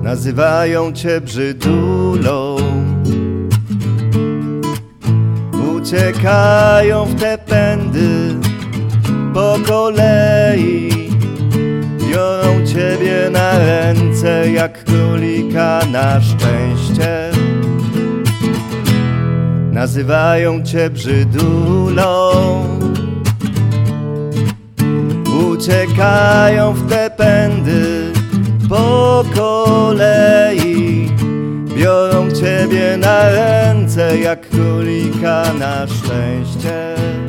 Nazywają cię brzydulą, uciekają w te pędy po kolei. Biorą ciebie na ręce jak królika na szczęście. Nazywają cię brzydulą, uciekają w te pędy po kolei. Biorą ciebie na ręce jak królika na szczęście.